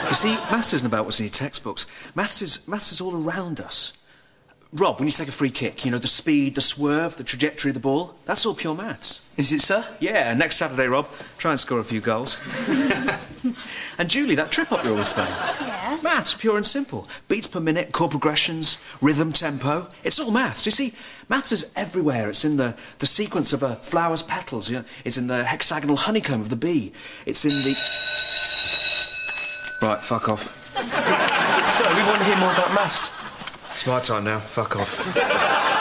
You see, maths isn't about what's in your textbooks. Maths is all around us. Rob, when you take a free kick, you know, the speed, the swerve, the trajectory of the ball, that's all pure maths. Is it, sir? Yeah, next Saturday, Rob, try and score a few goals. And Julie, that trip-up you're always playing. Yeah? Maths, pure and simple. Beats per minute, chord progressions, rhythm, tempo. It's all maths. You see, maths is everywhere. It's in the sequence of a flower's petals. You know, it's in the hexagonal honeycomb of the bee. It's in the... Right, fuck off. Sir, we want to hear more about maths. It's my time now. Fuck off.